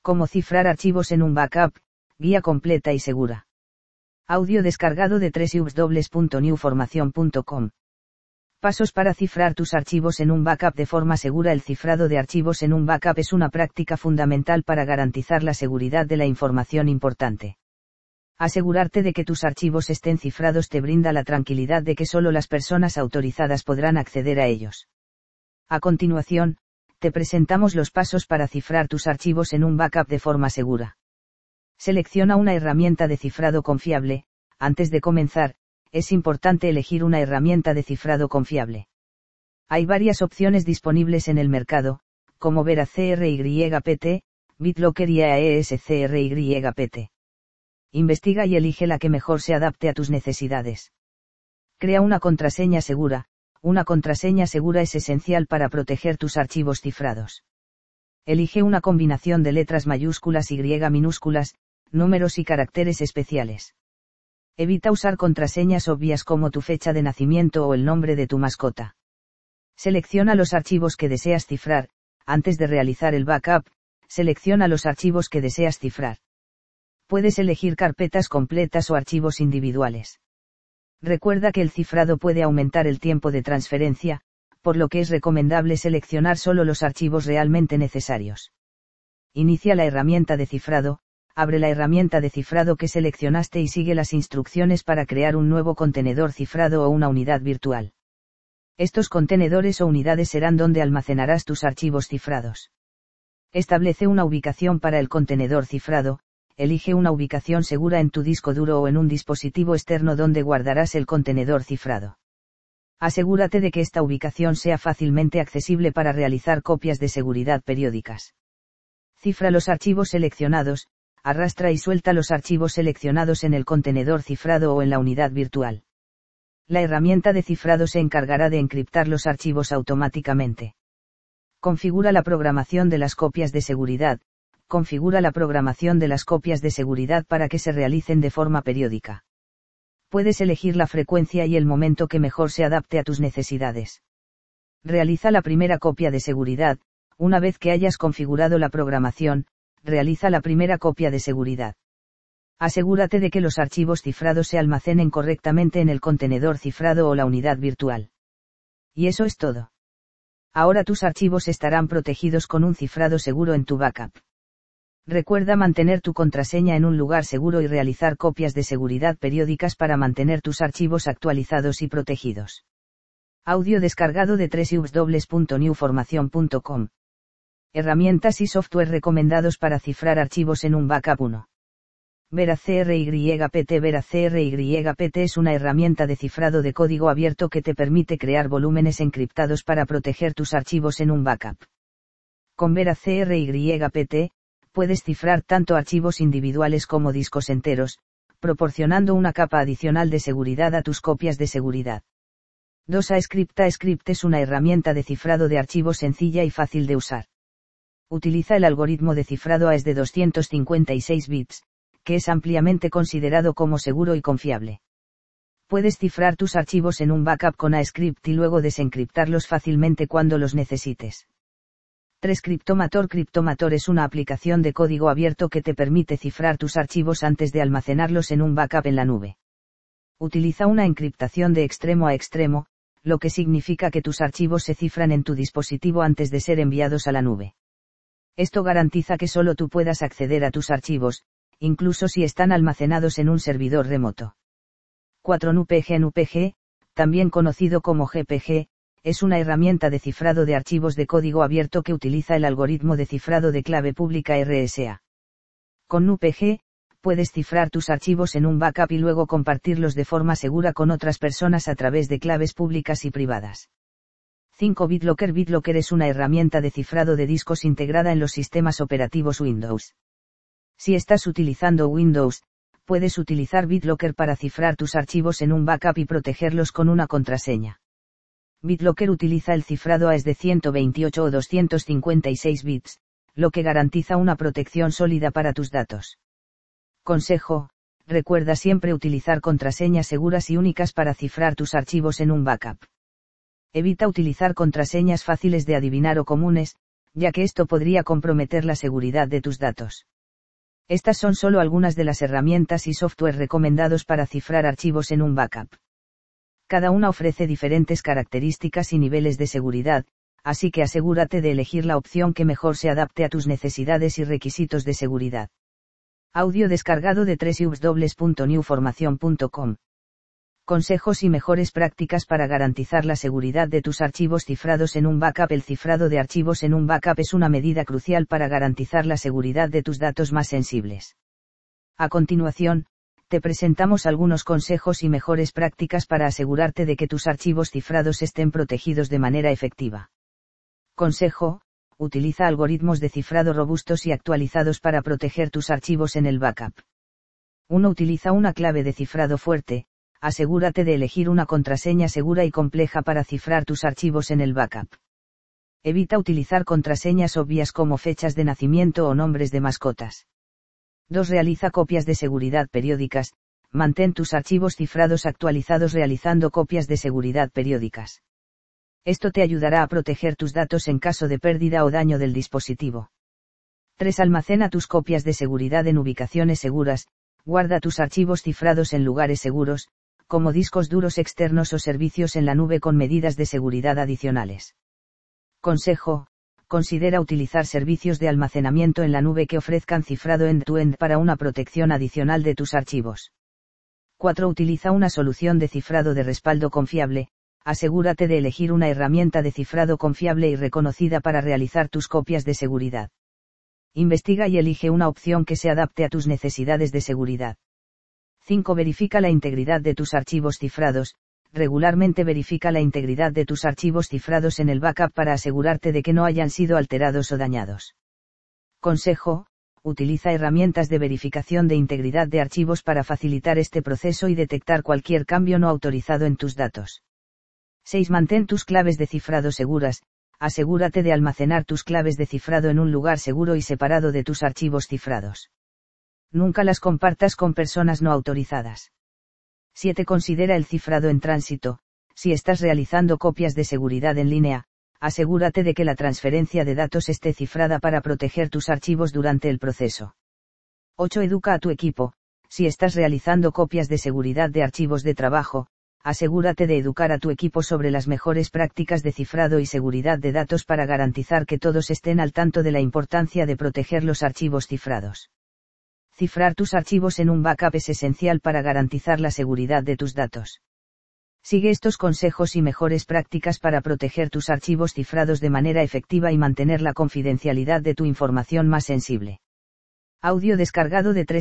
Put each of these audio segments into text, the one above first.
Cómo cifrar archivos en un backup, guía completa y segura. Audio descargado de www.newformacion.com. Pasos para cifrar tus archivos en un backup de forma segura. El cifrado de archivos en un backup es una práctica fundamental para garantizar la seguridad de la información importante. Asegurarte de que tus archivos estén cifrados te brinda la tranquilidad de que solo las personas autorizadas podrán acceder a ellos. A continuación, te presentamos los pasos para cifrar tus archivos en un backup de forma segura. Selecciona una herramienta de cifrado confiable. Antes de comenzar, es importante elegir una herramienta de cifrado confiable. Hay varias opciones disponibles en el mercado, como VeraCrypt, BitLocker y AES-CRYPT. Investiga y elige la que mejor se adapte a tus necesidades. Crea una contraseña segura. Una contraseña segura es esencial para proteger tus archivos cifrados. Elige una combinación de letras mayúsculas y minúsculas, números y caracteres especiales. Evita usar contraseñas obvias como tu fecha de nacimiento o el nombre de tu mascota. Selecciona los archivos que deseas cifrar. Antes de realizar el backup, selecciona los archivos que deseas cifrar. Puedes elegir carpetas completas o archivos individuales. Recuerda que el cifrado puede aumentar el tiempo de transferencia, por lo que es recomendable seleccionar solo los archivos realmente necesarios. Inicia la herramienta de cifrado. Abre la herramienta de cifrado que seleccionaste y sigue las instrucciones para crear un nuevo contenedor cifrado o una unidad virtual. Estos contenedores o unidades serán donde almacenarás tus archivos cifrados. Establece una ubicación para el contenedor cifrado. Elige una ubicación segura en tu disco duro o en un dispositivo externo donde guardarás el contenedor cifrado. Asegúrate de que esta ubicación sea fácilmente accesible para realizar copias de seguridad periódicas. Cifra los archivos seleccionados. Arrastra y suelta los archivos seleccionados en el contenedor cifrado o en la unidad virtual. La herramienta de cifrado se encargará de encriptar los archivos automáticamente. Configura la programación de las copias de seguridad. Configura la programación de las copias de seguridad para que se realicen de forma periódica. Puedes elegir la frecuencia y el momento que mejor se adapte a tus necesidades. Realiza la primera copia de seguridad. Una vez que hayas configurado la programación, realiza la primera copia de seguridad. Asegúrate de que los archivos cifrados se almacenen correctamente en el contenedor cifrado o la unidad virtual. Y eso es todo. Ahora tus archivos estarán protegidos con un cifrado seguro en tu backup. Recuerda mantener tu contraseña en un lugar seguro y realizar copias de seguridad periódicas para mantener tus archivos actualizados y protegidos. Audio descargado de www.newformacion.com. Herramientas y software recomendados para cifrar archivos en un backup. 1. VeraCrypt. VeraCrypt es una herramienta de cifrado de código abierto que te permite crear volúmenes encriptados para proteger tus archivos en un backup. Con VeraCrypt, puedes cifrar tanto archivos individuales como discos enteros, proporcionando una capa adicional de seguridad a tus copias de seguridad. 2. AES-Script. AES-Script es una herramienta de cifrado de archivos sencilla y fácil de usar. Utiliza el algoritmo de cifrado AES de 256 bits, que es ampliamente considerado como seguro y confiable. Puedes cifrar tus archivos en un backup con AES-Script y luego desencriptarlos fácilmente cuando los necesites. 3. Cryptomator. Cryptomator es una aplicación de código abierto que te permite cifrar tus archivos antes de almacenarlos en un backup en la nube. Utiliza una encriptación de extremo a extremo, lo que significa que tus archivos se cifran en tu dispositivo antes de ser enviados a la nube. Esto garantiza que solo tú puedas acceder a tus archivos, incluso si están almacenados en un servidor remoto. 4. NUPG. NUPG, también conocido como GPG, es una herramienta de cifrado de archivos de código abierto que utiliza el algoritmo de cifrado de clave pública RSA. Con NUPG, puedes cifrar tus archivos en un backup y luego compartirlos de forma segura con otras personas a través de claves públicas y privadas. 5. BitLocker. BitLocker es una herramienta de cifrado de discos integrada en los sistemas operativos Windows. Si estás utilizando Windows, puedes utilizar BitLocker para cifrar tus archivos en un backup y protegerlos con una contraseña. BitLocker utiliza el cifrado AES de 128 o 256 bits, lo que garantiza una protección sólida para tus datos. Consejo: recuerda siempre utilizar contraseñas seguras y únicas para cifrar tus archivos en un backup. Evita utilizar contraseñas fáciles de adivinar o comunes, ya que esto podría comprometer la seguridad de tus datos. Estas son solo algunas de las herramientas y software recomendados para cifrar archivos en un backup. Cada una ofrece diferentes características y niveles de seguridad, así que asegúrate de elegir la opción que mejor se adapte a tus necesidades y requisitos de seguridad. Audio descargado de www.newformation.com. Consejos y mejores prácticas para garantizar la seguridad de tus archivos cifrados en un backup. El cifrado de archivos en un backup es una medida crucial para garantizar la seguridad de tus datos más sensibles. A continuación, te presentamos algunos consejos y mejores prácticas para asegurarte de que tus archivos cifrados estén protegidos de manera efectiva. Consejo: utiliza algoritmos de cifrado robustos y actualizados para proteger tus archivos en el backup. 1. Utiliza una clave de cifrado fuerte. Asegúrate de elegir una contraseña segura y compleja para cifrar tus archivos en el backup. Evita utilizar contraseñas obvias como fechas de nacimiento o nombres de mascotas. 2. Realiza copias de seguridad periódicas. Mantén tus archivos cifrados actualizados realizando copias de seguridad periódicas. Esto te ayudará a proteger tus datos en caso de pérdida o daño del dispositivo. 3. Almacena tus copias de seguridad en ubicaciones seguras. Guarda tus archivos cifrados en lugares seguros, como discos duros externos o servicios en la nube con medidas de seguridad adicionales. Consejo: considera utilizar servicios de almacenamiento en la nube que ofrezcan cifrado end-to-end para una protección adicional de tus archivos. 4. Utiliza una solución de cifrado de respaldo confiable. Asegúrate de elegir una herramienta de cifrado confiable y reconocida para realizar tus copias de seguridad. Investiga y elige una opción que se adapte a tus necesidades de seguridad. 5. Verifica la integridad de tus archivos cifrados. Regularmente verifica la integridad de tus archivos cifrados en el backup para asegurarte de que no hayan sido alterados o dañados. Consejo: utiliza herramientas de verificación de integridad de archivos para facilitar este proceso y detectar cualquier cambio no autorizado en tus datos. 6. Mantén tus claves de cifrado seguras. Asegúrate de almacenar tus claves de cifrado en un lugar seguro y separado de tus archivos cifrados. Nunca las compartas con personas no autorizadas. 7. Considera el cifrado en tránsito. Si estás realizando copias de seguridad en línea, asegúrate de que la transferencia de datos esté cifrada para proteger tus archivos durante el proceso. 8. Educa a tu equipo. Si estás realizando copias de seguridad de archivos de trabajo, asegúrate de educar a tu equipo sobre las mejores prácticas de cifrado y seguridad de datos para garantizar que todos estén al tanto de la importancia de proteger los archivos cifrados. Cifrar tus archivos en un backup es esencial para garantizar la seguridad de tus datos. Sigue estos consejos y mejores prácticas para proteger tus archivos cifrados de manera efectiva y mantener la confidencialidad de tu información más sensible. Audio descargado de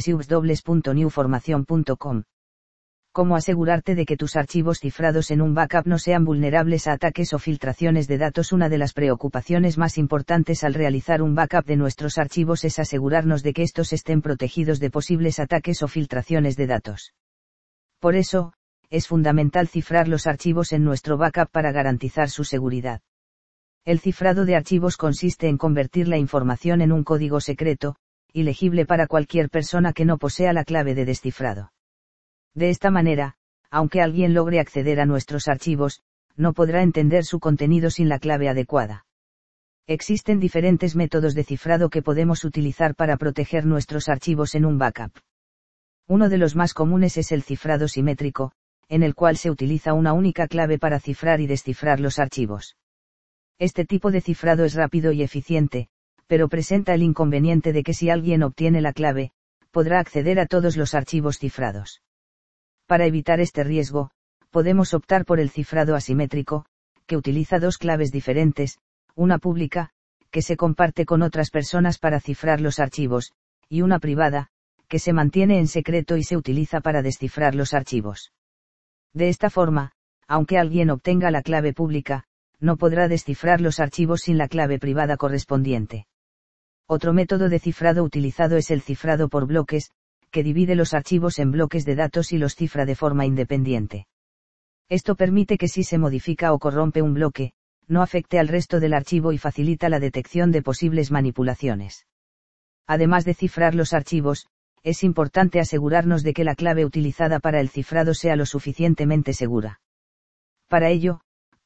www.newformation.com. Cómo asegurarte de que tus archivos cifrados en un backup no sean vulnerables a ataques o filtraciones de datos. Una de las preocupaciones más importantes al realizar un backup de nuestros archivos es asegurarnos de que estos estén protegidos de posibles ataques o filtraciones de datos. Por eso, es fundamental cifrar los archivos en nuestro backup para garantizar su seguridad. El cifrado de archivos consiste en convertir la información en un código secreto, ilegible para cualquier persona que no posea la clave de descifrado. De esta manera, aunque alguien logre acceder a nuestros archivos, no podrá entender su contenido sin la clave adecuada. Existen diferentes métodos de cifrado que podemos utilizar para proteger nuestros archivos en un backup. Uno de los más comunes es el cifrado simétrico, en el cual se utiliza una única clave para cifrar y descifrar los archivos. Este tipo de cifrado es rápido y eficiente, pero presenta el inconveniente de que si alguien obtiene la clave, podrá acceder a todos los archivos cifrados. Para evitar este riesgo, podemos optar por el cifrado asimétrico, que utiliza dos claves diferentes, una pública, que se comparte con otras personas para cifrar los archivos, y una privada, que se mantiene en secreto y se utiliza para descifrar los archivos. De esta forma, aunque alguien obtenga la clave pública, no podrá descifrar los archivos sin la clave privada correspondiente. Otro método de cifrado utilizado es el cifrado por bloques, que divide los archivos en bloques de datos y los cifra de forma independiente. Esto permite que si se modifica o corrompe un bloque, no afecte al resto del archivo y facilita la detección de posibles manipulaciones. Además de cifrar los archivos, es importante asegurarnos de que la clave utilizada para el cifrado sea lo suficientemente segura. Para ello,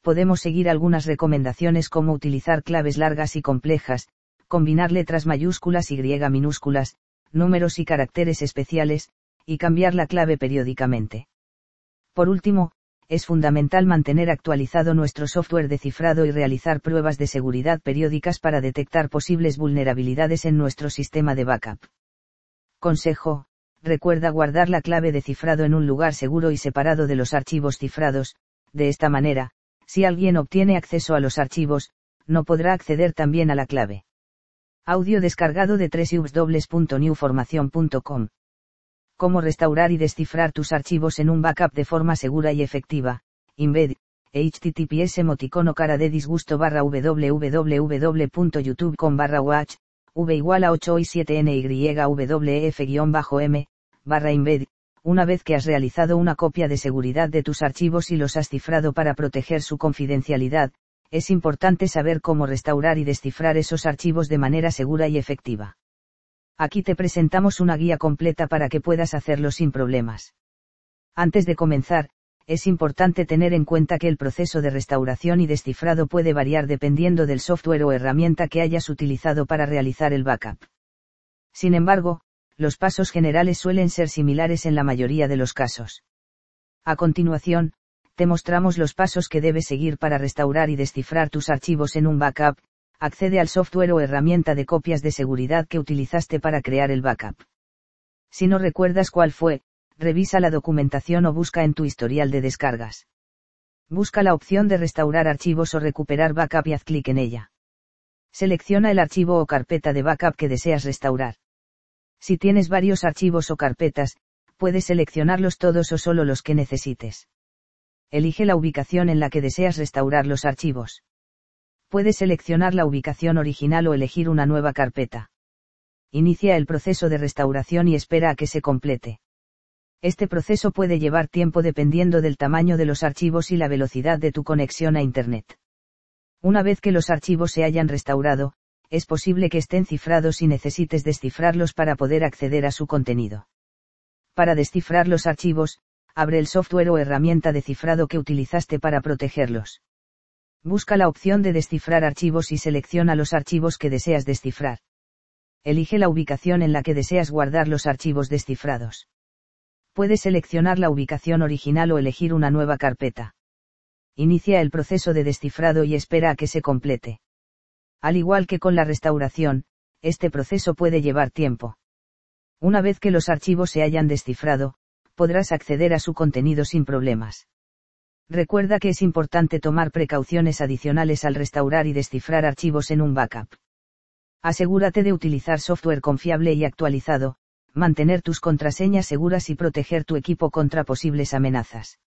podemos seguir algunas recomendaciones como utilizar claves largas y complejas, combinar letras mayúsculas y griega minúsculas, números y caracteres especiales, y cambiar la clave periódicamente. Por último, es fundamental mantener actualizado nuestro software de cifrado y realizar pruebas de seguridad periódicas para detectar posibles vulnerabilidades en nuestro sistema de backup. Consejo: recuerda guardar la clave de cifrado en un lugar seguro y separado de los archivos cifrados. De esta manera, si alguien obtiene acceso a los archivos, no podrá acceder también a la clave. Audio descargado de www.newformation.com. Cómo restaurar y descifrar tus archivos en un backup de forma segura y efectiva. Embed, https cara de disgusto www.youtube.com/watch, v = 8 y 7 nywf-m, /embed. Una vez que has realizado una copia de seguridad de tus archivos y los has cifrado para proteger su confidencialidad, es importante saber cómo restaurar y descifrar esos archivos de manera segura y efectiva. Aquí te presentamos una guía completa para que puedas hacerlo sin problemas. Antes de comenzar, es importante tener en cuenta que el proceso de restauración y descifrado puede variar dependiendo del software o herramienta que hayas utilizado para realizar el backup. Sin embargo, los pasos generales suelen ser similares en la mayoría de los casos. A continuación, te mostramos los pasos que debes seguir para restaurar y descifrar tus archivos en un backup. Accede al software o herramienta de copias de seguridad que utilizaste para crear el backup. Si no recuerdas cuál fue, revisa la documentación o busca en tu historial de descargas. Busca la opción de restaurar archivos o recuperar backup y haz clic en ella. Selecciona el archivo o carpeta de backup que deseas restaurar. Si tienes varios archivos o carpetas, puedes seleccionarlos todos o solo los que necesites. Elige la ubicación en la que deseas restaurar los archivos. Puedes seleccionar la ubicación original o elegir una nueva carpeta. Inicia el proceso de restauración y espera a que se complete. Este proceso puede llevar tiempo dependiendo del tamaño de los archivos y la velocidad de tu conexión a Internet. Una vez que los archivos se hayan restaurado, es posible que estén cifrados y necesites descifrarlos para poder acceder a su contenido. Para descifrar los archivos, abre el software o herramienta de cifrado que utilizaste para protegerlos. Busca la opción de descifrar archivos y selecciona los archivos que deseas descifrar. Elige la ubicación en la que deseas guardar los archivos descifrados. Puedes seleccionar la ubicación original o elegir una nueva carpeta. Inicia el proceso de descifrado y espera a que se complete. Al igual que con la restauración, este proceso puede llevar tiempo. Una vez que los archivos se hayan descifrado, podrás acceder a su contenido sin problemas. Recuerda que es importante tomar precauciones adicionales al restaurar y descifrar archivos en un backup. Asegúrate de utilizar software confiable y actualizado, mantener tus contraseñas seguras y proteger tu equipo contra posibles amenazas.